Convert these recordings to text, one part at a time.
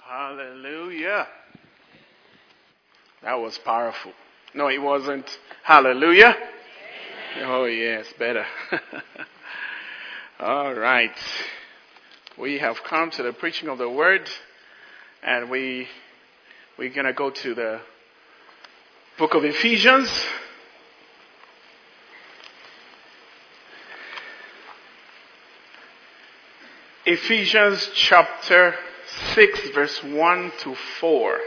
Hallelujah. That was powerful. No, it wasn't. Hallelujah. Oh, yes, better. All right. We have come to the preaching of the word, and we're going to go to the book of Ephesians. Ephesians chapter 6, verse 1 to 4.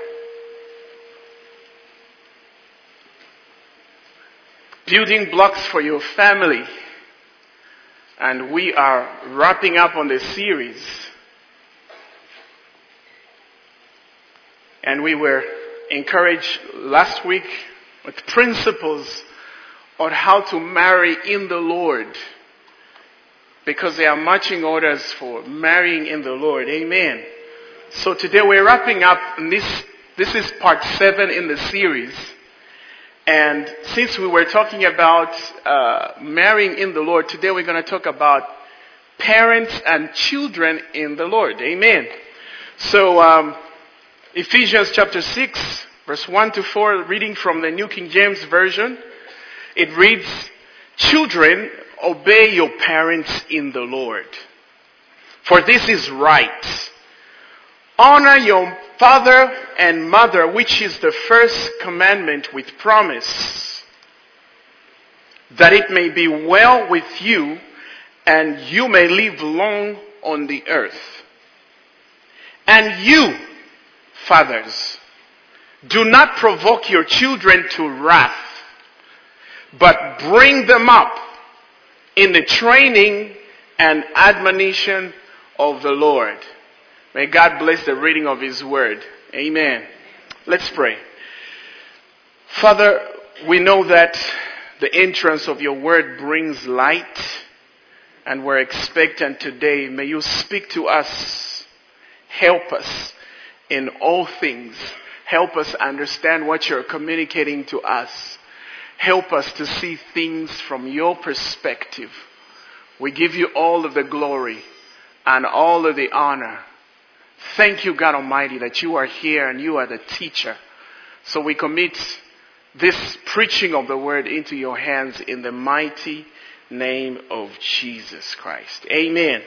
Building blocks for your family. And we are wrapping up on the series. And we were encouraged last week with principles on how to marry in the Lord. Because there are marching orders for marrying in the Lord. Amen. So today we're wrapping up, and this is part 7 in the series. And since we were talking about marrying in the Lord, today we're going to talk about parents and children in the Lord. Amen. So Ephesians chapter 6, verse 1 to 4, reading from the New King James Version. It reads, "Children, obey your parents in the Lord, for this is right. Honor your father and mother, which is the first commandment with promise, that it may be well with you and you may live long on the earth. And you, fathers, do not provoke your children to wrath, but bring them up in the training and admonition of the Lord." May God bless the reading of His word. Amen. Let's pray. Father, we know that the entrance of your word brings light, and we're expectant today. May you speak to us. Help us in all things. Help us understand what you're communicating to us. Help us to see things from your perspective. We give you all of the glory and all of the honor. Thank you, God Almighty, that you are here and you are the teacher. So we commit this preaching of the word into your hands in the mighty name of Jesus Christ. Amen.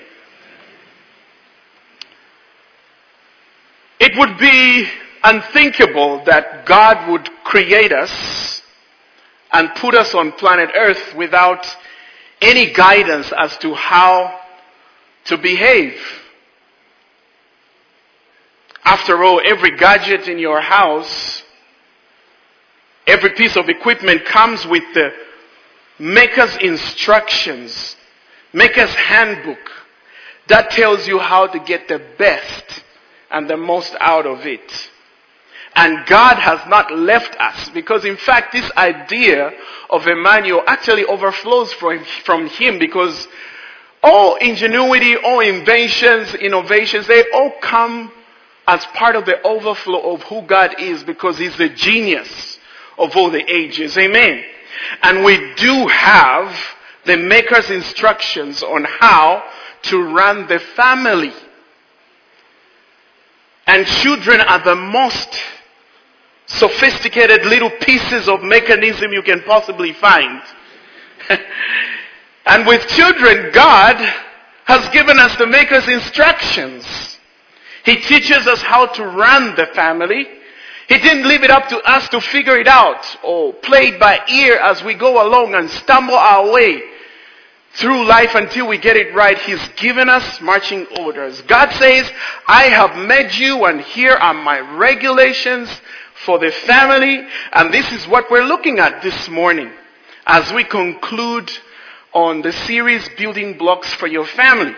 It would be unthinkable that God would create us and put us on planet Earth without any guidance as to how to behave. After all, every gadget in your house, every piece of equipment comes with the maker's instructions, maker's handbook, that tells you how to get the best and the most out of it. And God has not left us, because in fact this idea of a manual actually overflows from Him, because all ingenuity, all inventions, innovations, they all come as part of the overflow of who God is, because He's the genius of all the ages. Amen. And we do have the Maker's instructions on how to run the family. And children are the most sophisticated little pieces of mechanism you can possibly find. And with children, God has given us the Maker's instructions. He teaches us how to run the family. He didn't leave it up to us to figure it out or play it by ear as we go along and stumble our way through life until we get it right. He's given us marching orders. God says, "I have made you, and here are my regulations for the family." And this is what we're looking at this morning as we conclude on the series, Building Blocks for Your Family.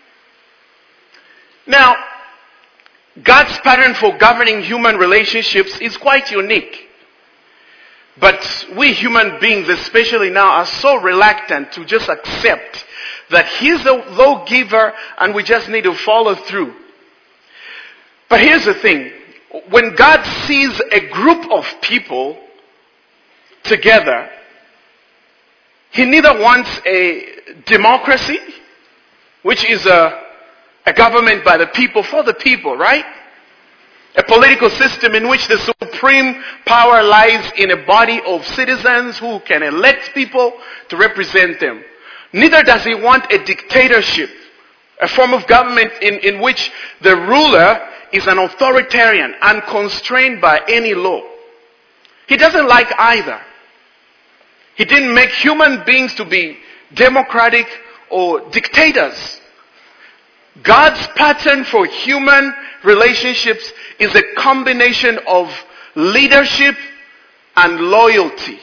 Now, God's pattern for governing human relationships is quite unique. But we human beings, especially now, are so reluctant to just accept that He's the lawgiver and we just need to follow through. But here's the thing. When God sees a group of people together, He neither wants a democracy, which is a government by the people for the people, right? A political system in which the supreme power lies in a body of citizens who can elect people to represent them. Neither does he want a dictatorship, a form of government in which the ruler is an authoritarian, unconstrained by any law. He doesn't like either. He didn't make human beings to be democratic or dictators. God's pattern for human relationships is a combination of leadership and loyalty.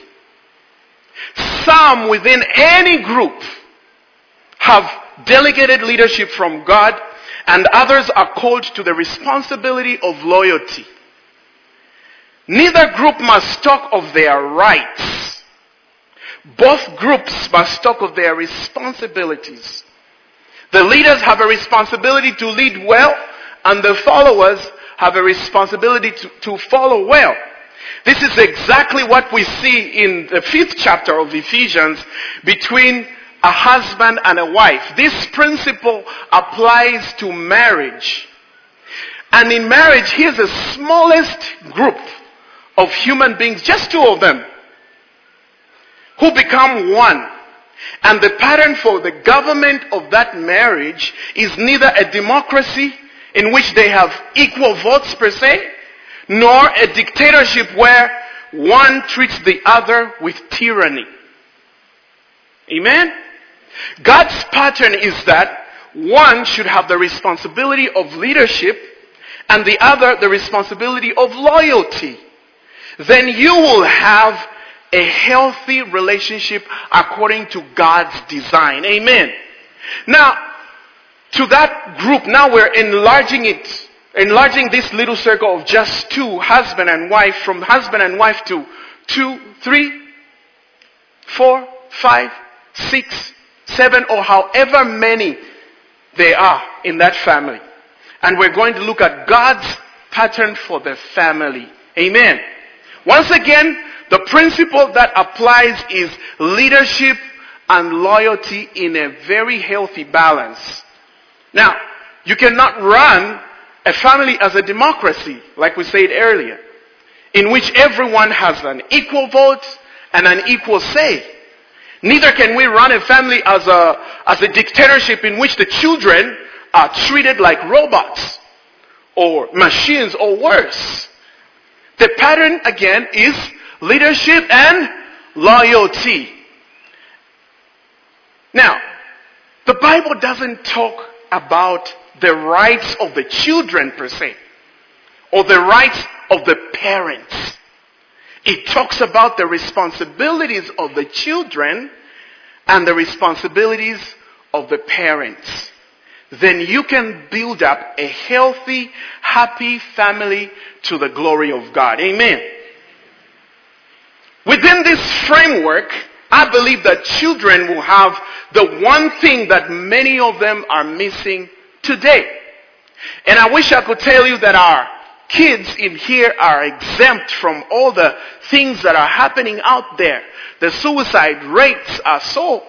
Some within any group have delegated leadership from God, and others are called to the responsibility of loyalty. Neither group must talk of their rights. Both groups must talk of their responsibilities. The leaders have a responsibility to lead well, and the followers have a responsibility to follow well. This is exactly what we see in the 5th chapter of Ephesians between a husband and a wife. This principle applies to marriage. And in marriage, here's the smallest group of human beings, just 2 of them, who become one. And the pattern for the government of that marriage is neither a democracy in which they have equal votes per se, nor a dictatorship where one treats the other with tyranny. Amen? God's pattern is that one should have the responsibility of leadership and the other the responsibility of loyalty. Then you will have a healthy relationship according to God's design. Amen. Now, to that group, now we're enlarging this little circle of just 2, husband and wife, from husband and wife to 2, 3, 4, 5, 6, 7, or however many they are in that family. And we're going to look at God's pattern for the family. Amen. Once again, the principle that applies is leadership and loyalty in a very healthy balance. Now, you cannot run a family as a democracy, like we said earlier, in which everyone has an equal vote and an equal say. Neither can we run a family as a dictatorship in which the children are treated like robots or machines or worse. The pattern, again, is leadership and loyalty. Now, the Bible doesn't talk about the rights of the children per se, or the rights of the parents. It talks about the responsibilities of the children and the responsibilities of the parents. Then you can build up a healthy, happy family to the glory of God. Amen. Within this framework, I believe that children will have the one thing that many of them are missing today. And I wish I could tell you that our kids in here are exempt from all the things that are happening out there. The suicide rates are so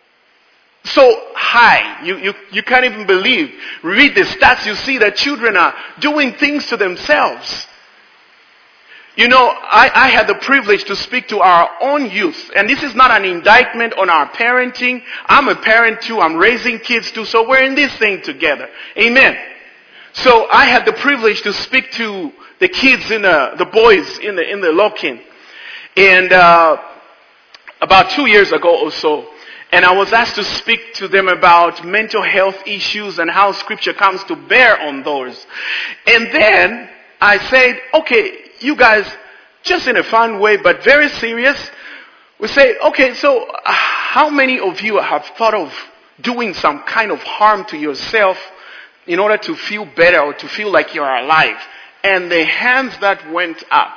high. You can't even believe. Read the stats, you see that children are doing things to themselves. You know, I had the privilege to speak to our own youth. And this is not an indictment on our parenting. I'm a parent too. I'm raising kids too. So we're in this thing together. Amen. So I had the privilege to speak to the kids the boys in the lock-in. And about 2 years ago or so. And I was asked to speak to them about mental health issues and how Scripture comes to bear on those. And then I said, okay, you guys, just in a fun way, but very serious, we say, okay, so how many of you have thought of doing some kind of harm to yourself in order to feel better or to feel like you're alive? And the hands that went up,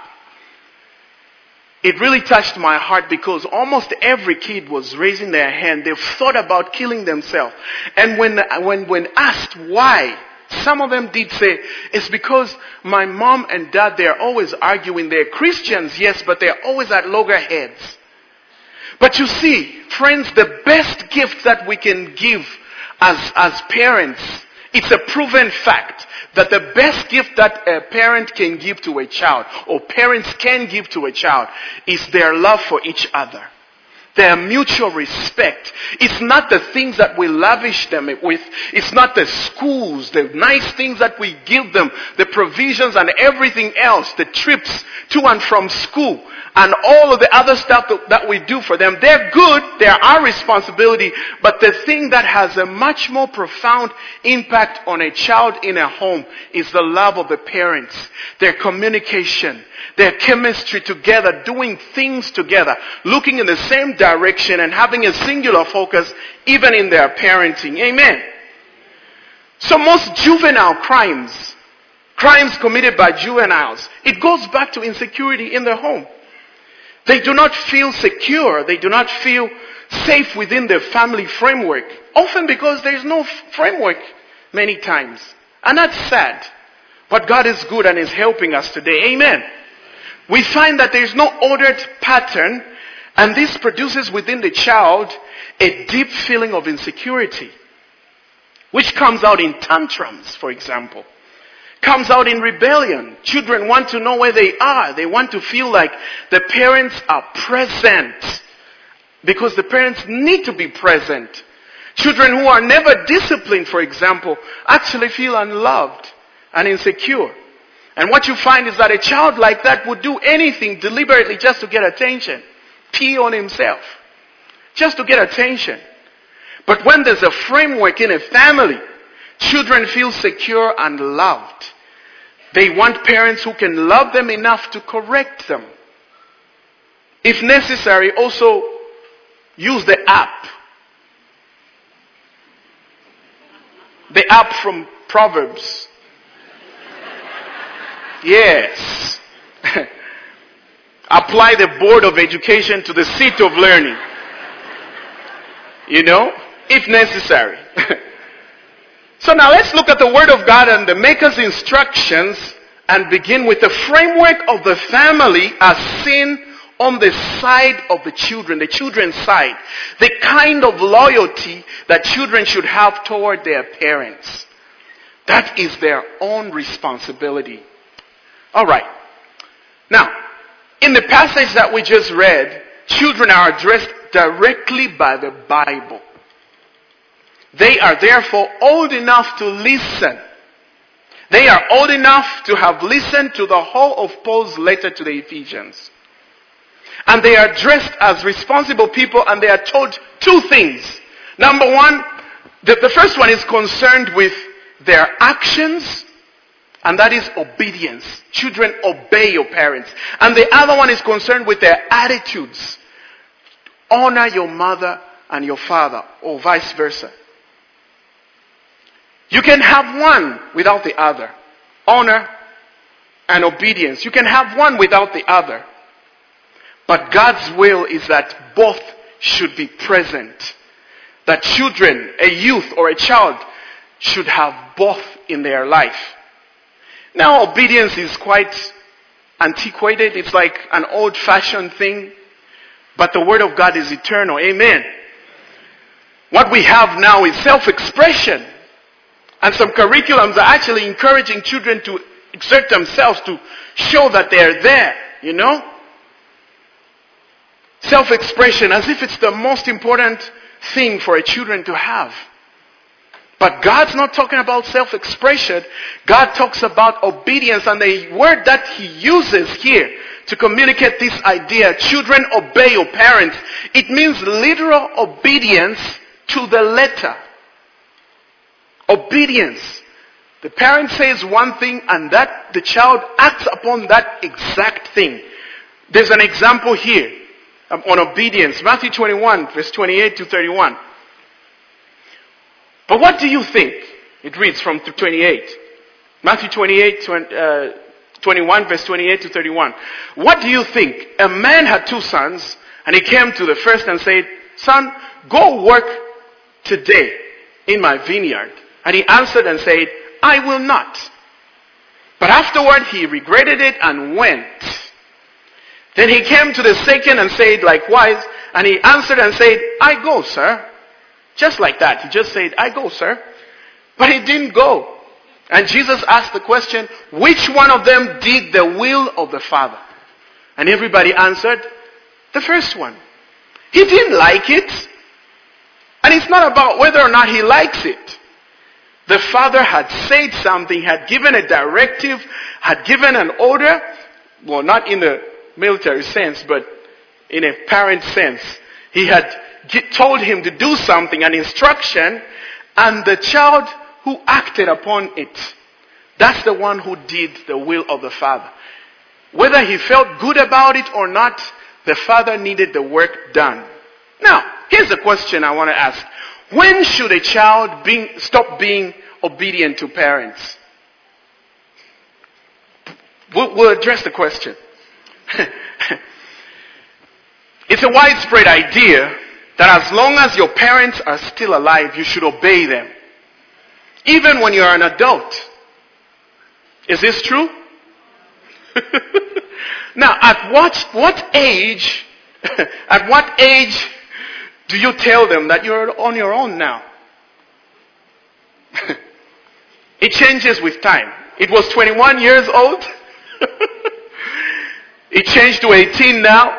it really touched my heart because almost every kid was raising their hand. They've thought about killing themselves. And when asked why, some of them did say, it's because my mom and dad, they're always arguing. They're Christians, yes, but they're always at loggerheads. But you see, friends, the best gift that we can give as parents, it's a proven fact that the best gift that a parent can give to a child, or parents can give to a child, is their love for each other. Their mutual respect. It's not the things that we lavish them with. It's not the schools, the nice things that we give them, the provisions and everything else, the trips to and from school, and all of the other stuff that we do for them. They're good. They're our responsibility. But the thing that has a much more profound impact on a child in a home is the love of the parents, their communication, their chemistry together, doing things together, looking in the same direction and having a singular focus even in their parenting. Amen. So most juvenile crimes committed by juveniles, it goes back to insecurity in the home. They do not feel secure. They do not feel safe within their family framework. Often because there is no framework many times. And that's sad. But God is good and is helping us today. Amen. We find that there is no ordered pattern, and this produces within the child a deep feeling of insecurity, which comes out in tantrums, for example. Comes out in rebellion. Children want to know where they are. They want to feel like the parents are present, because the parents need to be present. Children who are never disciplined, for example, actually feel unloved and insecure. And what you find is that a child like that would do anything deliberately just to get attention. Pee on himself. Just to get attention. But when there's a framework in a family, children feel secure and loved. They want parents who can love them enough to correct them. If necessary, also use the app. The app from Proverbs. Yes. Apply the board of education to the seat of learning. You know, if necessary. So now let's look at the Word of God and the Maker's instructions and begin with the framework of the family as seen on the side of the children's side. The kind of loyalty that children should have toward their parents. That is their own responsibility. Alright. Now, in the passage that we just read, children are addressed directly by the Bible. They are therefore old enough to listen. They are old enough to have listened to the whole of Paul's letter to the Ephesians. And they are dressed as responsible people, and they are told two things. Number one, the first one is concerned with their actions, and that is obedience. Children, obey your parents. And the other one is concerned with their attitudes. Honor your mother and your father, or vice versa. You can have one without the other. Honor and obedience. You can have one without the other. But God's will is that both should be present. That children, a youth or a child, should have both in their life. Now, obedience is quite antiquated. It's like an old-fashioned thing. But the Word of God is eternal. Amen. What we have now is self-expression. And some curriculums are actually encouraging children to exert themselves to show that they're there, you know? Self-expression, as if it's the most important thing for a children to have. But God's not talking about self-expression. God talks about obedience, and the word that He uses here to communicate this idea, children obey your parents, it means literal obedience to the letter. Obedience. The parent says one thing, and that the child acts upon that exact thing. There's an example here on obedience. Matthew 21, verse 28 to 31. But what do you think? It reads from 28. Matthew 21, verse 28 to 31. What do you think? A man had two sons, and he came to the first and said, "Son, go work today in my vineyard." And he answered and said, "I will not." But afterward he regretted it and went. Then he came to the second and said likewise, and he answered and said, "I go, sir." Just like that. He just said, "I go, sir." But he didn't go. And Jesus asked the question, which one of them did the will of the Father? And everybody answered, the first one. He didn't like it. And it's not about whether or not he likes it. The Father had said something, had given a directive, had given an order. Well, not in the military sense, but in a parent sense. He had told him to do something, an instruction, and the child who acted upon it, that's the one who did the will of the Father. Whether he felt good about it or not, the Father needed the work done. Now, here's the question I want to ask. When should a child stop being obedient to parents? We'll address the question. It's a widespread idea that as long as your parents are still alive, you should obey them. Even when you're an adult. Is this true? Now, at what age do you tell them that you're on your own now? It changes with time. It was 21 years old. It changed to 18 now.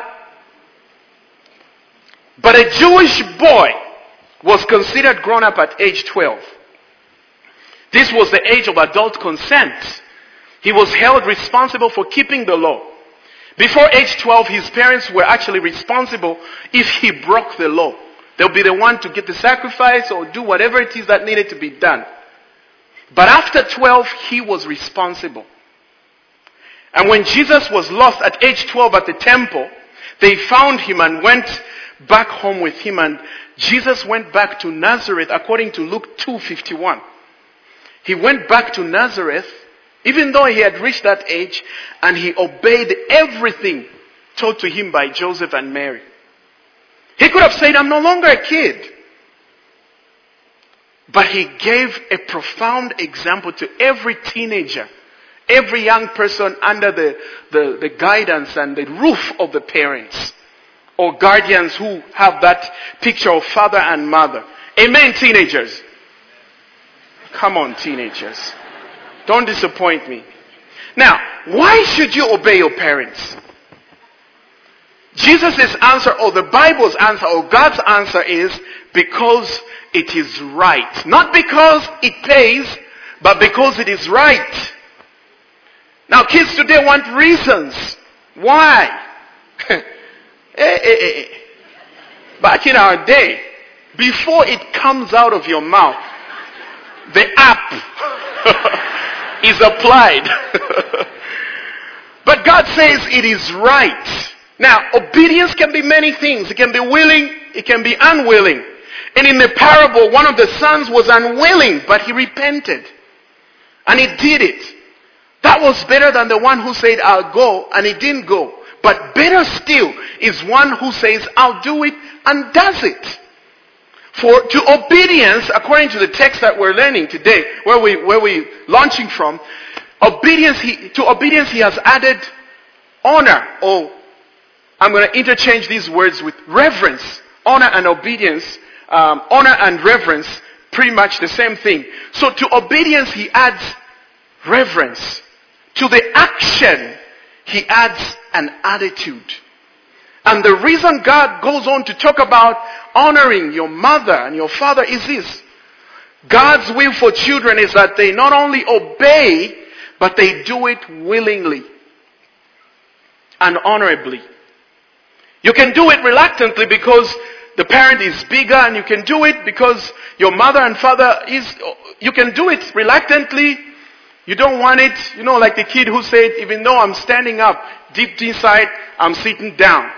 But a Jewish boy was considered grown up at age 12. This was the age of adult consent. He was held responsible for keeping the law. Before age 12, his parents were actually responsible if he broke the law. They'll be the one to get the sacrifice or do whatever it is that needed to be done. But after 12, he was responsible. And when Jesus was lost at age 12 at the temple, they found him and went back home with him. And Jesus went back to Nazareth according to Luke 2:51. He went back to Nazareth even though he had reached that age, and he obeyed everything told to him by Joseph and Mary. He could have said, I'm no longer a kid. But he gave a profound example to every teenager, every young person under the guidance and the roof of the parents or guardians who have that picture of father and mother. Amen, teenagers. Come on, teenagers. Don't disappoint me. Now, why should you obey your parents? Jesus' answer, or the Bible's answer, or God's answer is because it is right. Not because it pays, but because it is right. Now, kids today want reasons. Why? Back in our day, before it comes out of your mouth, the app is applied. But God says it is right. Now, obedience can be many things. It can be willing, it can be unwilling. And in the parable, one of the sons was unwilling, but he repented. And he did it. That was better than the one who said, I'll go, and he didn't go. But better still is one who says, I'll do it, and does it. For to obedience, according to the text that we're learning today, where we're launching from, to obedience he has added honor, or I'm going to interchange these words with reverence. Honor and obedience, honor and reverence, pretty much the same thing. So to obedience he adds reverence. To the action he adds an attitude. And the reason God goes on to talk about honoring your mother and your father is this. God's will for children is that they not only obey, but they do it willingly and honorably. You can do it reluctantly because the parent is bigger, and you can do it because your mother and father you can do it reluctantly. You don't want it, like the kid who said, even though I'm standing up, deep inside, I'm sitting down.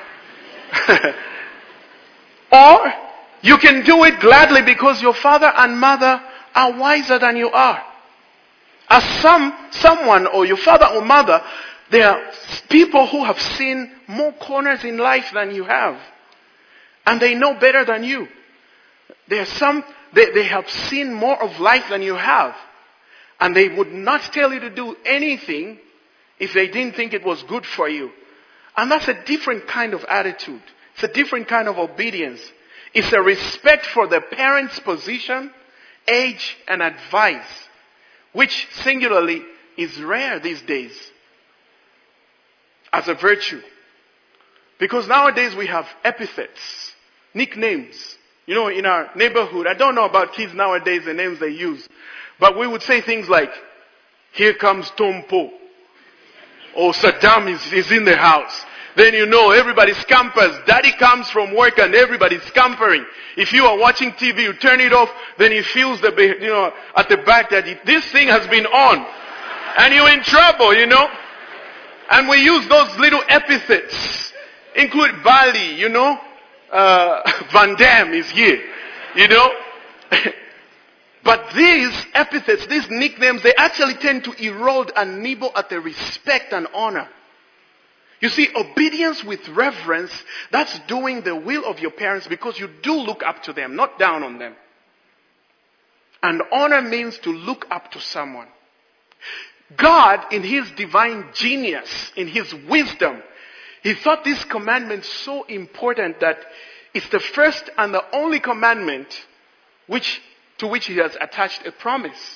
Or you can do it gladly because your father and mother are wiser than you are. As someone or your father or mother, there are people who have seen more corners in life than you have. And they know better than you. There are they have seen more of life than you have. And they would not tell you to do anything if they didn't think it was good for you. And that's a different kind of attitude. It's a different kind of obedience. It's a respect for the parent's position, age, and advice. which singularly is rare these days as a virtue. Because nowadays we have epithets, nicknames. You know, in our neighborhood, I don't know about kids nowadays, the names they use. But we would say things like, here comes Tompo. Or Saddam is in the house. Then you know everybody scampers. Daddy comes from work and everybody's scampering. If you are watching TV, you turn it off, then he feels at the back that this thing has been on. And you're in trouble, you know. And we use those little epithets. Include Bali, you know. Van Damme is here, you know. But these epithets, these nicknames, they actually tend to erode and nibble at the respect and honor. You see, obedience with reverence, that's doing the will of your parents because you do look up to them, not down on them. And honor means to look up to someone. God, in His divine genius, in His wisdom, He thought this commandment so important that it's the first and the only commandment to which He has attached a promise.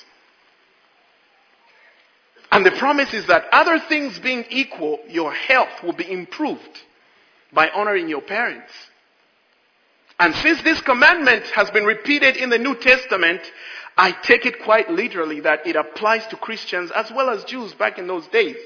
And the promise is that other things being equal, your health will be improved by honoring your parents. And since this commandment has been repeated in the New Testament, I take it quite literally that it applies to Christians as well as Jews back in those days.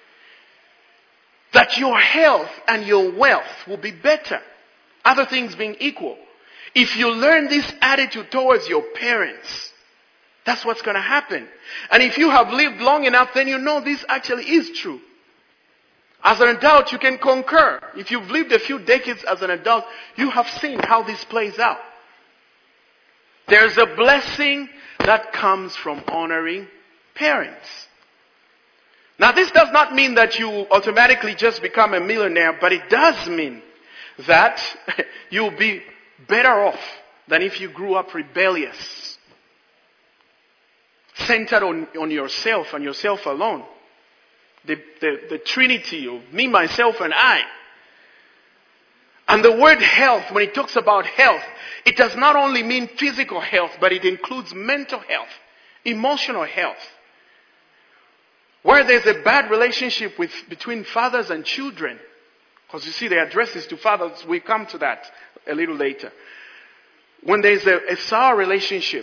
That your health and your wealth will be better, other things being equal. If you learn this attitude towards your parents, that's what's going to happen. And if you have lived long enough, then you know this actually is true. As an adult, you can concur. If you've lived a few decades as an adult, you have seen how this plays out. There's a blessing that comes from honoring parents. Now, this does not mean that you automatically just become a millionaire, but it does mean that you'll be better off than if you grew up rebellious, centered on yourself and yourself alone. The trinity of me, myself, and I. And the word health, when it talks about health, it does not only mean physical health, but it includes mental health, emotional health. Where there's a bad relationship between fathers and children, because you see the addresses to fathers, we come to that a little later. When there's a sour relationship,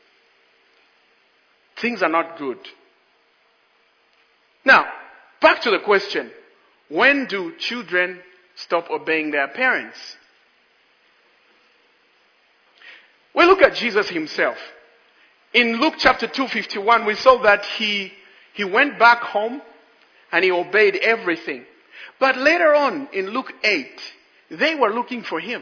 things are not good. Now, back to the question, when do children stop obeying their parents? We look at Jesus Himself. In Luke chapter 2:51, we saw that He went back home and He obeyed everything. But later on in Luke 8, they were looking for Him.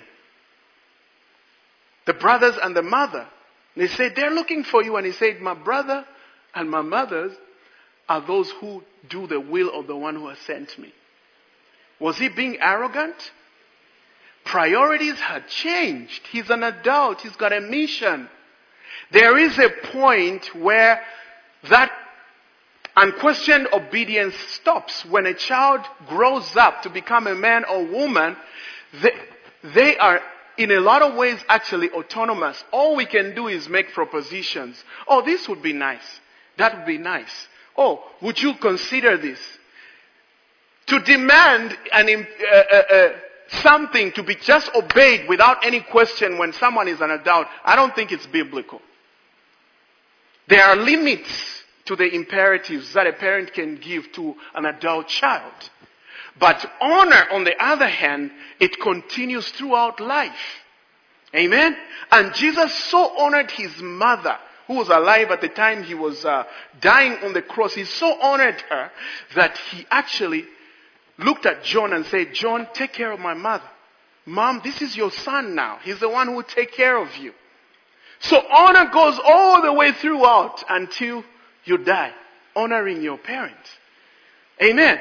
The brothers and the mother. They said, they're looking for you. And He said, my brother and my mothers are those who do the will of the one who has sent me. Was He being arrogant? Priorities had changed. He's an adult. He's got a mission. There is a point where that unquestioned obedience stops. When a child grows up to become a man or woman, they are in a lot of ways actually autonomous. All we can do is make propositions. Oh, this would be nice. That would be nice. Oh, would you consider this? To demand something to be just obeyed without any question when someone is an adult, I don't think it's biblical. There are limits to the imperatives that a parent can give to an adult child. But honor, on the other hand, it continues throughout life. Amen? And Jesus so honored His mother, who was alive at the time He was dying on the cross. He so honored her that He actually looked at John and said, John, take care of my mother. Mom, this is your son now. He's the one who will take care of you. So honor goes all the way throughout until you die, honoring your parents. Amen.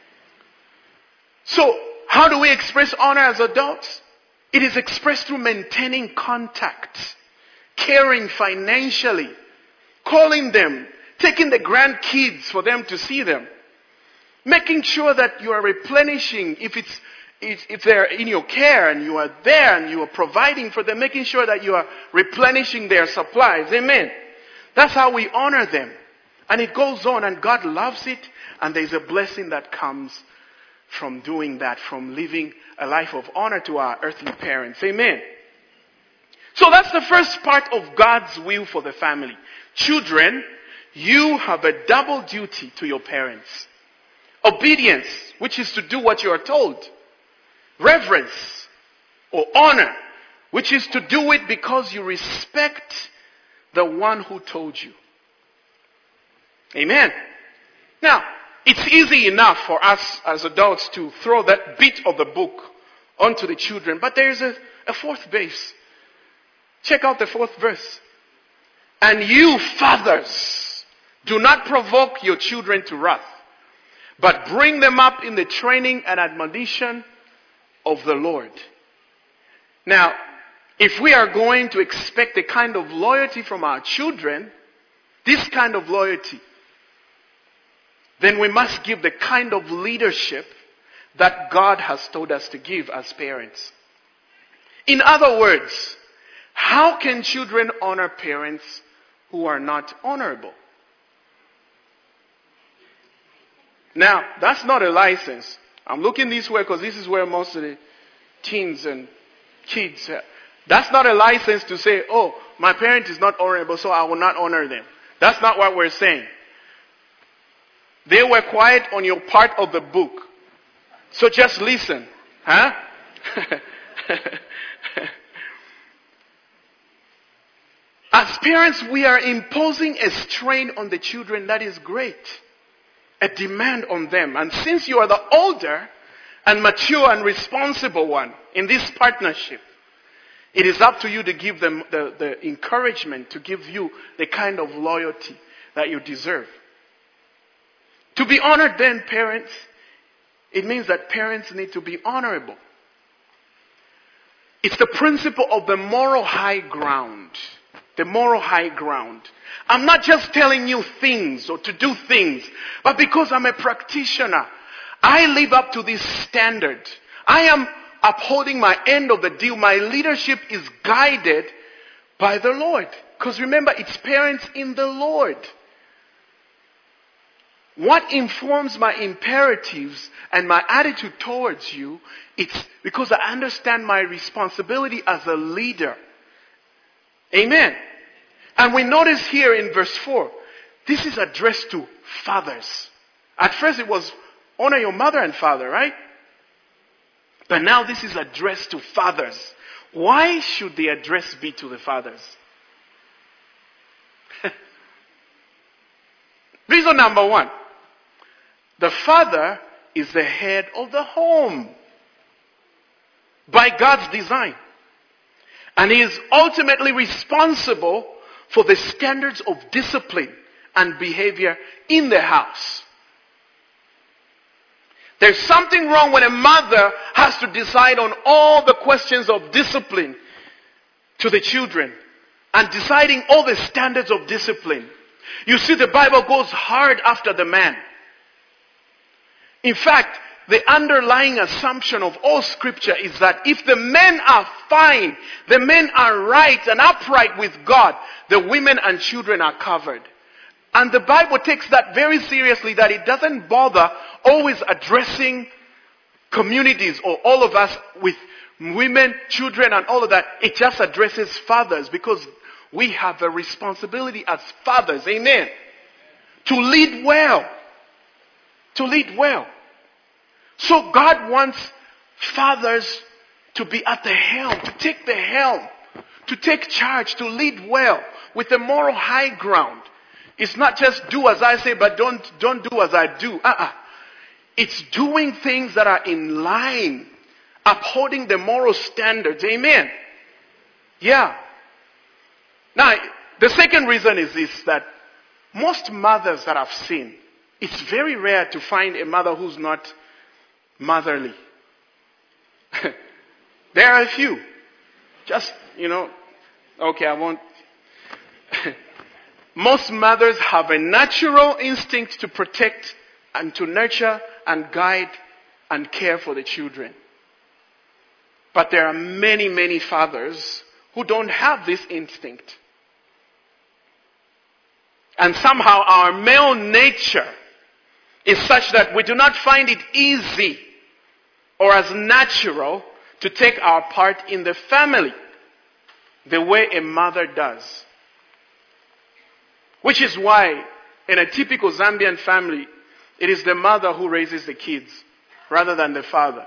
So, how do we express honor as adults? It is expressed through maintaining contact, caring financially, calling them, taking the grandkids for them to see them, making sure that you are replenishing, if they're in your care and you are there and you are providing for them, making sure that you are replenishing their supplies. Amen. That's how we honor them. And it goes on, and God loves it, and there's a blessing that comes from doing that, from living a life of honor to our earthly parents. Amen. So that's the first part of God's will for the family. Children, you have a double duty to your parents. Obedience, which is to do what you are told. Reverence or honor, which is to do it because you respect the one who told you. Amen. Now, it's easy enough for us as adults to throw that bit of the book onto the children, but there's a fourth base. Check out the fourth verse. And you fathers, do not provoke your children to wrath, but bring them up in the training and admonition of the Lord. Now, if we are going to expect a kind of loyalty from our children, this kind of loyalty, then we must give the kind of leadership that God has told us to give as parents. In other words, how can children honor parents who are not honorable? Now, that's not a license. I'm looking this way because this is where most of the teens and kids are. That's not a license to say, oh, my parent is not honorable, so I will not honor them. That's not what we're saying. They were quiet on your part of the book. So just listen. Huh? As parents, we are imposing a strain on the children that is great. A demand on them. And since you are the older and mature and responsible one in this partnership, it is up to you to give them the encouragement, to give you the kind of loyalty that you deserve. To be honored then, parents, it means that parents need to be honorable. It's the principle of the moral high ground. The moral high ground. I'm not just telling you things or to do things, but because I'm a practitioner, I live up to this standard. I am upholding my end of the deal. My leadership is guided by the Lord. Because remember, it's parents in the Lord. What informs my imperatives and my attitude towards you, it's because I understand my responsibility as a leader. Amen. And we notice here in verse 4, this is addressed to fathers. At first it was honor your mother and father, right? But now this is addressed to fathers. Why should the address be to the fathers? Reason number one. The father is the head of the home by God's design. And he is ultimately responsible for the standards of discipline and behavior in the house. There's something wrong when a mother has to decide on all the questions of discipline to the children and deciding all the standards of discipline. You see, the Bible goes hard after the man. In fact, the underlying assumption of all scripture is that if the men are fine, the men are right and upright with God, the women and children are covered. And the Bible takes that very seriously, that it doesn't bother always addressing communities or all of us with women, children and all of that. It just addresses fathers because we have a responsibility as fathers, amen, to lead well. To lead well. So God wants fathers to be at the helm, to take the helm, to take charge, to lead well with a moral high ground. It's not just do as I say, but don't do as I do. It's doing things that are in line, upholding the moral standards. Amen. Yeah. Now, the second reason is this, that most mothers that I've seen, it's very rare to find a mother who's not motherly. There are a few. Just, okay, I won't. Most mothers have a natural instinct to protect and to nurture and guide and care for the children. But there are many, many fathers who don't have this instinct. And somehow our male nature is such that we do not find it easy or as natural to take our part in the family the way a mother does. Which is why in a typical Zambian family, it is the mother who raises the kids rather than the father.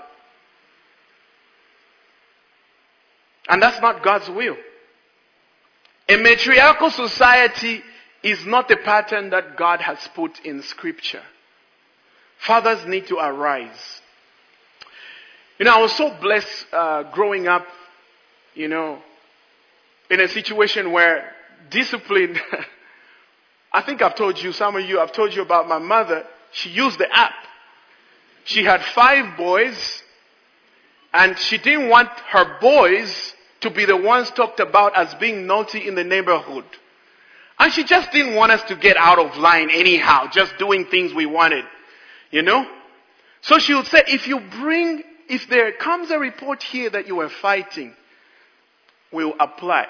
And that's not God's will. A matriarchal society is not the pattern that God has put in Scripture. Fathers need to arise. I was so blessed growing up, in a situation where discipline, I think I've told you, some of you, I've told you about my mother. She used the app. She had 5 boys, and she didn't want her boys to be the ones talked about as being naughty in the neighborhood. And she just didn't want us to get out of line anyhow, just doing things we wanted, So she would say, if there comes a report here that you were fighting, we'll apply.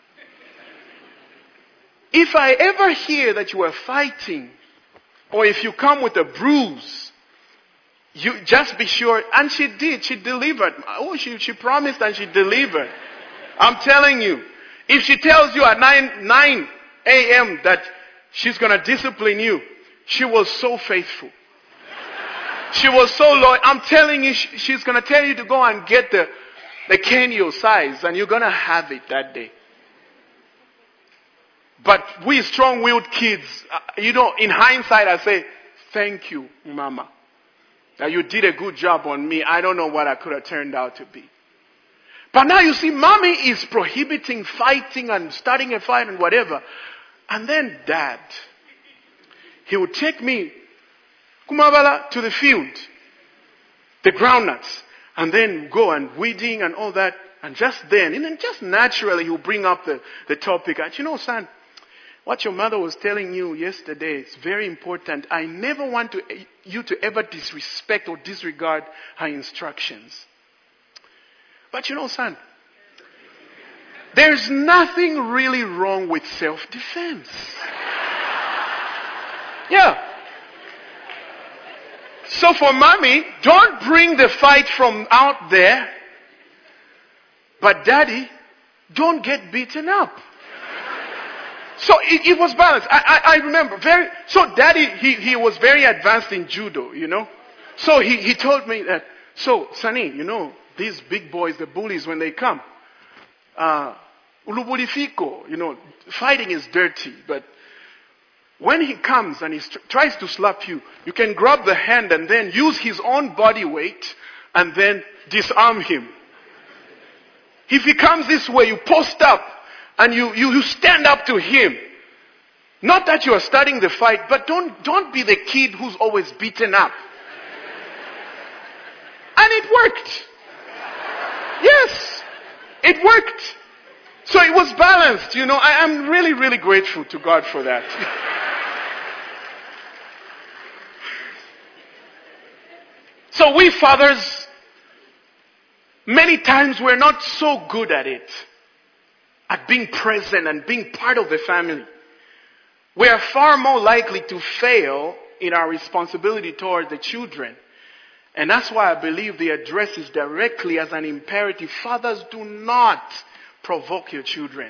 If I ever hear that you were fighting, or if you come with a bruise, you just be sure. And she did. She delivered. She promised and she delivered. I'm telling you. If she tells you at 9 a.m. that she's going to discipline you, she was so faithful. She was so loyal. I'm telling you, she's going to tell you to go and get the Kenyo size, and you're going to have it that day. But we strong-willed kids, in hindsight, I say, thank you, Mama. Now you did a good job on me. I don't know what I could have turned out to be. But now you see, Mommy is prohibiting fighting and starting a fight and whatever. And then Dad, he would take me, Kumabala, to the field, the groundnuts, and then go and weeding and all that. And just naturally, he would bring up the topic. And son, what your mother was telling you yesterday is very important. I never want you to ever disrespect or disregard her instructions. But son, there's nothing really wrong with self-defense. Yeah. So for Mommy, don't bring the fight from out there. But Daddy, don't get beaten up. So it was balanced. I remember so Daddy, he was very advanced in judo, So he told me that, so Sonny, these big boys, the bullies, when they come, ulubulifiko, fighting is dirty, but when he comes and he tries to slap you, you can grab the hand and then use his own body weight and then disarm him. If he comes this way, you post up and you stand up to him. Not that you are starting the fight, but don't be the kid who's always beaten up. And it worked. Yes, it worked. So it was balanced, I'm really, really grateful to God for that. So we fathers, many times we're not so good at it. At being present and being part of the family. We are far more likely to fail in our responsibility toward the children. And that's why I believe the address is directly as an imperative. Fathers, do not provoke your children.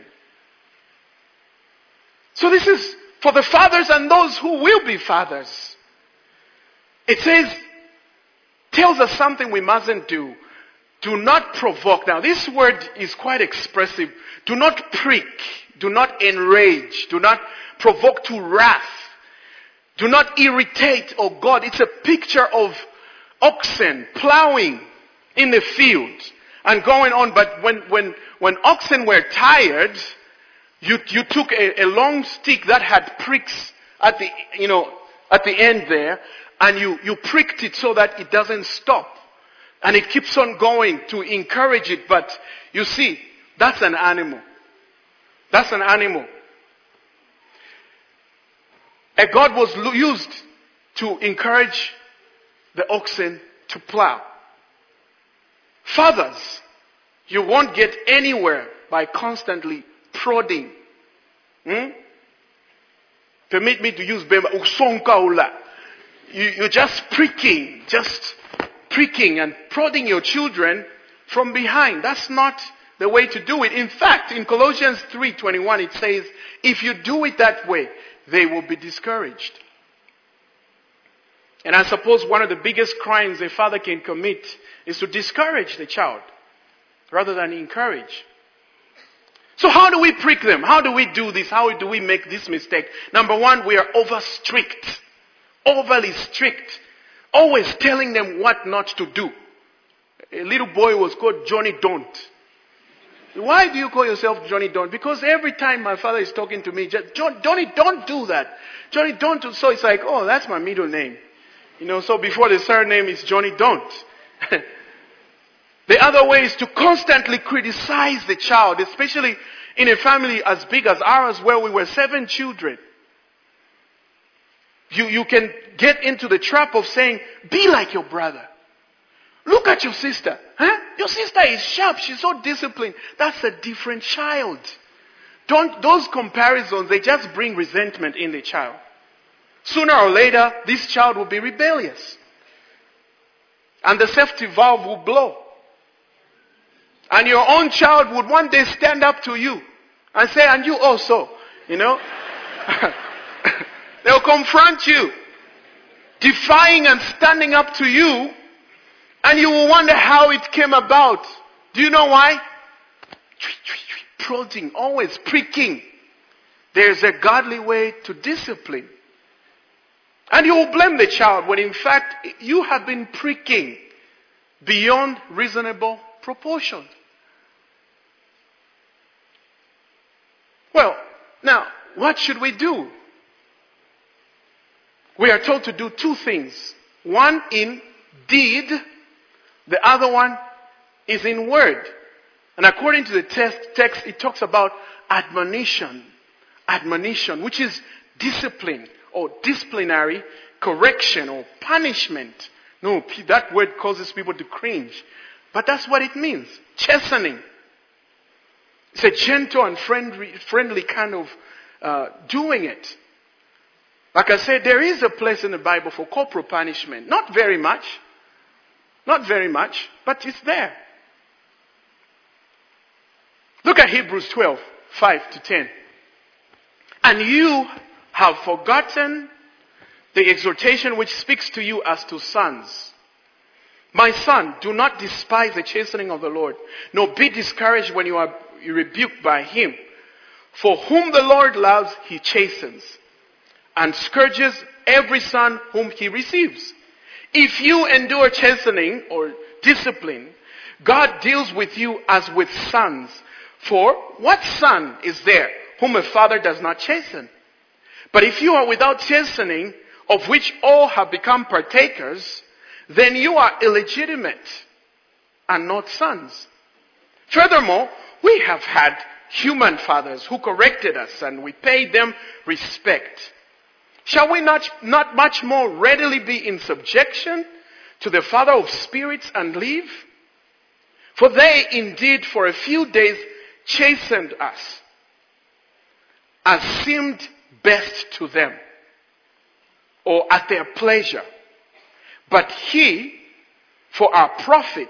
So this is for the fathers and those who will be fathers. It tells us something we mustn't do. Do not provoke. Now this word is quite expressive. Do not prick. Do not enrage. Do not provoke to wrath. Do not irritate, oh God. It's a picture of oxen plowing in the field and going on. But when oxen were tired, you took a long stick that had pricks at the end there, and you pricked it so that it doesn't stop. And it keeps on going to encourage it. But you see, that's an animal. That's an animal. A God was used to encourage the oxen to plow. Fathers, you won't get anywhere by constantly prodding. Permit me to use Bema. Usonkaula. You're just pricking and prodding your children from behind. That's not the way to do it. In fact, in Colossians 3:21, it says, if you do it that way, they will be discouraged. And I suppose one of the biggest crimes a father can commit is to discourage the child rather than encourage. So how do we prick them? How do we do this? How do we make this mistake? Number one, we are overly strict, always telling them what not to do. A little boy was called Johnny Don't. Why do you call yourself Johnny Don't? Because every time my father is talking to me, Johnny, don't do that. Johnny Don't. So it's like, oh, that's my middle name. So before the surname is Johnny Don't. The other way is to constantly criticize the child, especially in a family as big as ours where we were 7 children. You can get into the trap of saying, be like your brother. Look at your sister. Huh? Your sister is sharp. She's so disciplined. That's a different child. Those comparisons, they just bring resentment in the child. Sooner or later, this child will be rebellious. And the safety valve will blow. And your own child would one day stand up to you and say, and you also, They'll confront you, defying and standing up to you, and you will wonder how it came about. Do you know why? Prodding, always pricking. There's a godly way to discipline. And you will blame the child when in fact you have been pricking beyond reasonable proportion. Well, now, what should we do? We are told to do 2 things. One in deed, the other one is in word. And according to the text, it talks about admonition. Admonition, which is discipline or disciplinary correction or punishment. No, that word causes people to cringe. But that's what it means. Chastening. It's a gentle and friendly kind of doing it. Like I said, there is a place in the Bible for corporal punishment. Not very much, but it's there. Look at Hebrews 12:5-10. And you have forgotten the exhortation which speaks to you as to sons. My son, do not despise the chastening of the Lord, nor be discouraged when you are rebuked by him. For whom the Lord loves, he chastens, and scourges every son whom he receives. If you endure chastening or discipline, God deals with you as with sons. For what son is there whom a father does not chasten? But if you are without chastening, of which all have become partakers, then you are illegitimate and not sons. Furthermore, we have had human fathers who corrected us and we paid them respect. Shall we not much more readily be in subjection to the Father of spirits and live? For they indeed for a few days chastened us as seemed best to them, or at their pleasure. But he, for our profit,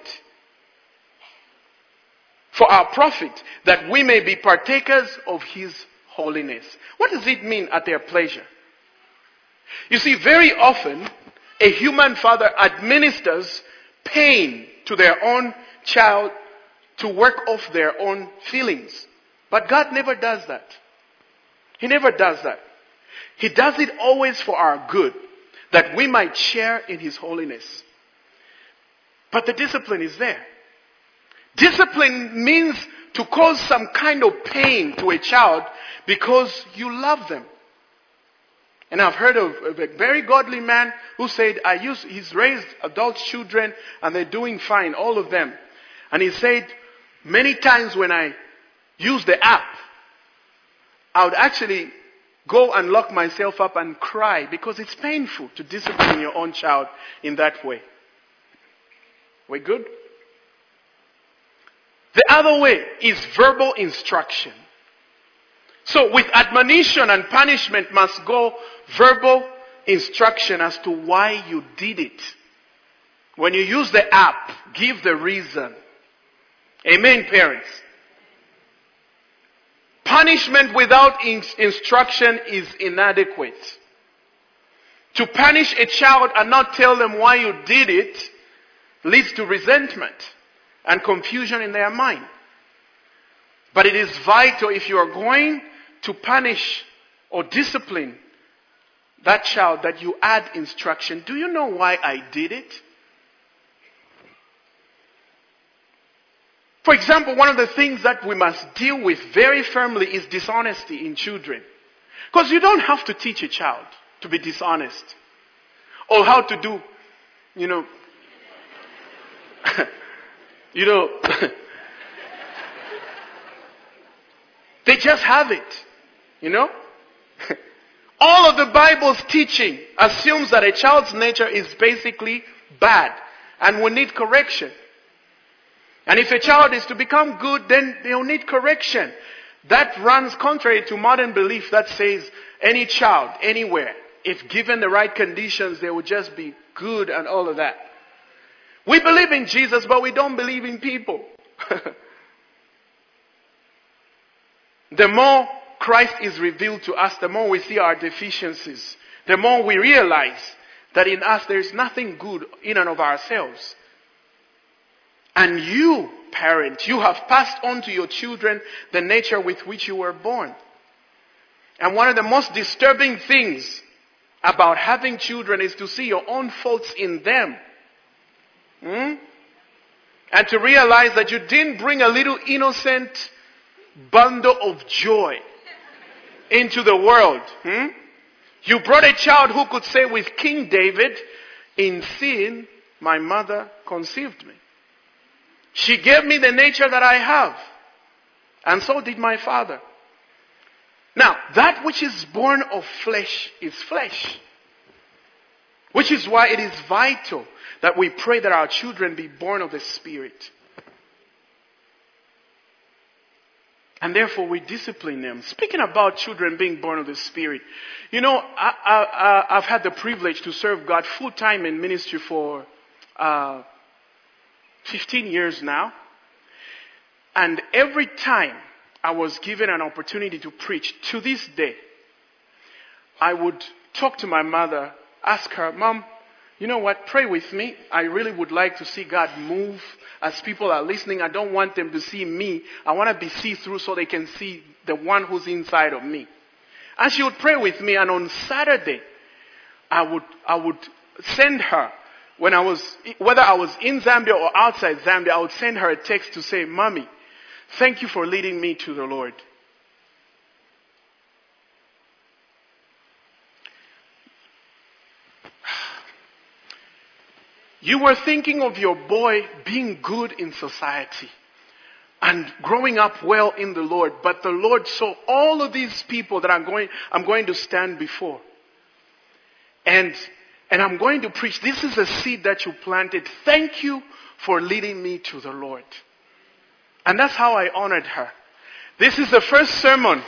that we may be partakers of his holiness. What does it mean at their pleasure? You see, very often, a human father administers pain to their own child to work off their own feelings. But God never does that. He never does that. He does it always for our good, that we might share in his holiness. But the discipline is there. Discipline means to cause some kind of pain to a child because you love them. And I've heard of a very godly man who said, he's raised adult children and they're doing fine, all of them. And he said, many times when I use the app, I would actually go and lock myself up and cry because it's painful to discipline your own child in that way. We good? The other way is verbal instruction. So with admonition and punishment must go verbal instruction as to why you did it. When you use the app, give the reason. Amen, parents. Punishment without instruction is inadequate. To punish a child and not tell them why you did it leads to resentment and confusion in their mind. But it is vital, if you are going to punish or discipline that child, that you add instruction. Do you know why I did it? For example, one of the things that we must deal with very firmly is dishonesty in children. Because you don't have to teach a child to be dishonest. Or how to do, they just have it, All of the Bible's teaching assumes that a child's nature is basically bad and will need correction. And if a child is to become good, then they'll need correction. That runs contrary to modern belief that says any child, anywhere, if given the right conditions, they will just be good and all of that. We believe in Jesus, but we don't believe in people. The more Christ is revealed to us, the more we see our deficiencies. The more we realize that in us there is nothing good in and of ourselves. And you, parent, you have passed on to your children the nature with which you were born. And one of the most disturbing things about having children is to see your own faults in them. And to realize that you didn't bring a little innocent bundle of joy into the world. You brought a child who could say with King David, "In sin, my mother conceived me. She gave me the nature that I have. And so did my father." Now, that which is born of flesh is flesh. Which is why it is vital that we pray that our children be born of the Spirit. And therefore we discipline them. Speaking about children being born of the Spirit, I've had the privilege to serve God full time in ministry for 15 years now. And every time I was given an opportunity to preach, to this day, I would talk to my mother, ask her, "Mom, you know what, pray with me. I really would like to see God move as people are listening. I don't want them to see me. I want to be see-through so they can see the one who's inside of me." And she would pray with me, and on Saturday, I would send her, whether I was in Zambia or outside Zambia, I would send her a text to say, "Mommy, thank you for leading me to the Lord." You were thinking of your boy being good in society and growing up well in the Lord, but the Lord saw all of these people that I'm going to stand before. And I'm going to preach. This is a seed that you planted. Thank you for leading me to the Lord. And that's how I honored her. This is the first sermon.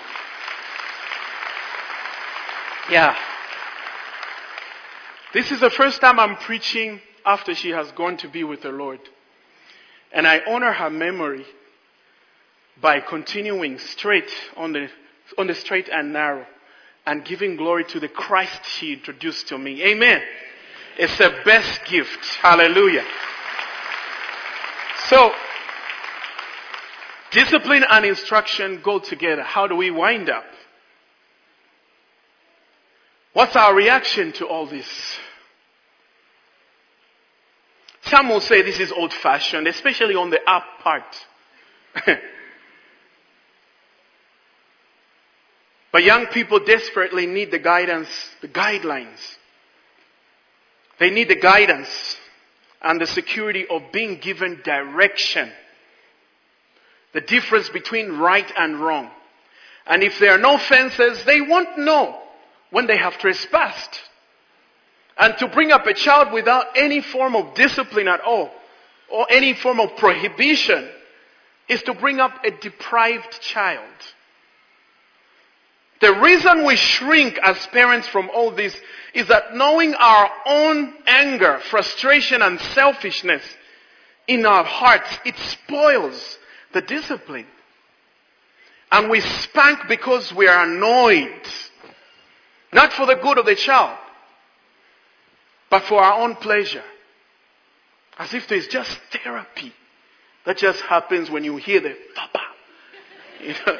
Yeah. This is the first time I'm preaching after she has gone to be with the Lord. And I honor her memory by continuing straight on the straight and narrow and giving glory to the Christ she introduced to me. Amen. It's the best gift. Hallelujah. So, discipline and instruction go together. How do we wind up? What's our reaction to all this? Some will say this is old-fashioned, especially on the up part. But young people desperately need the guidance, the guidelines. They need the guidance and the security of being given direction. The difference between right and wrong. And if there are no fences, they won't know when they have trespassed. And to bring up a child without any form of discipline at all, or any form of prohibition, is to bring up a deprived child. The reason we shrink as parents from all this is that knowing our own anger, frustration, and selfishness in our hearts, it spoils the discipline. And we spank because we are annoyed. Not for the good of the child, but for our own pleasure. As if there's just therapy that just happens when you hear the papa. You know?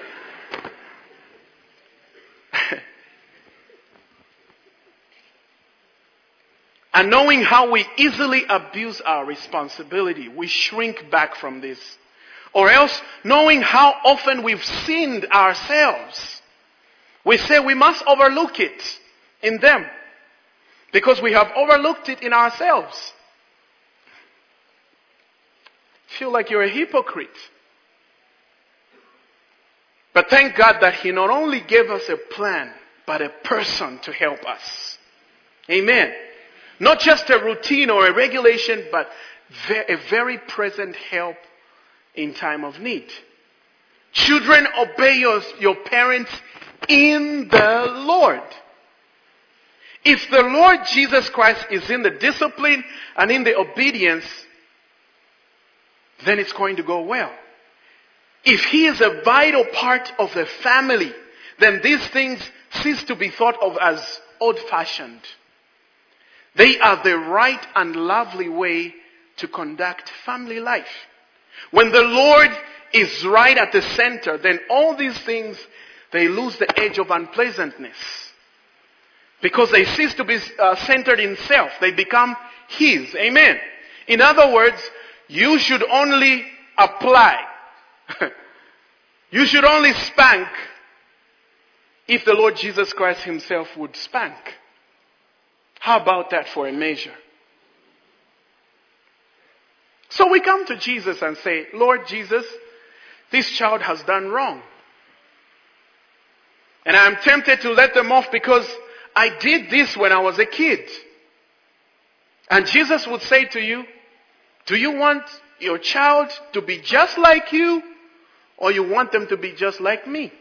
And knowing how we easily abuse our responsibility, we shrink back from this. Or else, knowing how often we've sinned ourselves, we say we must overlook it in them because we have overlooked it in ourselves. Feel like you're a hypocrite. But thank God that He not only gave us a plan, but a person to help us. Amen. Not just a routine or a regulation, but a very present help in time of need. Children, obey your parents in the Lord. If the Lord Jesus Christ is in the discipline and in the obedience, then it's going to go well. If He is a vital part of the family, then these things cease to be thought of as old-fashioned. They are the right and lovely way to conduct family life. When the Lord is right at the center, then all these things, they lose the edge of unpleasantness. Because they cease to be centered in self. They become His. Amen. In other words, you should only apply. You should only spank if the Lord Jesus Christ Himself would spank. How about that for a measure? So we come to Jesus and say, Lord Jesus, this child has done wrong. And I am tempted to let them off because I did this when I was a kid. And Jesus would say to you, do you want your child to be just like you, or you want them to be just like me?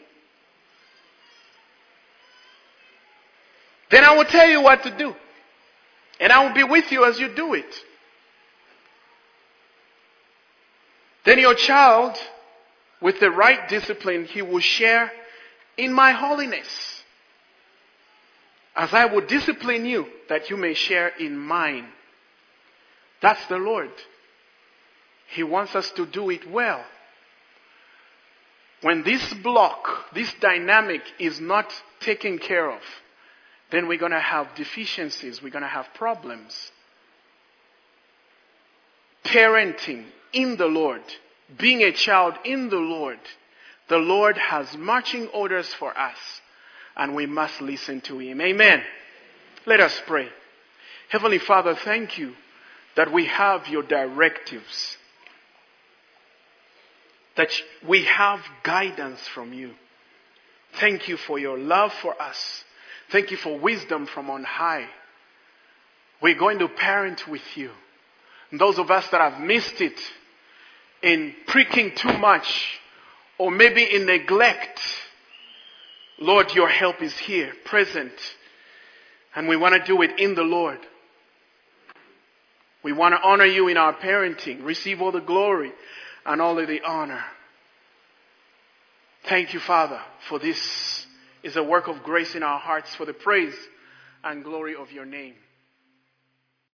Then I will tell you what to do. And I will be with you as you do it. Then your child, with the right discipline, he will share in my holiness. As I will discipline you, that you may share in mine. That's the Lord. He wants us to do it well. When this block, this dynamic is not taken care of, then we're going to have deficiencies. We're going to have problems. Parenting in the Lord, being a child in the Lord has marching orders for us, and we must listen to Him. Amen. Let us pray. Heavenly Father, thank you that we have your directives, that we have guidance from you. Thank you for your love for us. Thank you for wisdom from on high. We're going to parent with you. And those of us that have missed it in pricking too much, or maybe in neglect, Lord, your help is here, present. And we want to do it in the Lord. We want to honor you in our parenting, receive all the glory and all of the honor. Thank you, Father, for this is a work of grace in our hearts for the praise and glory of your name.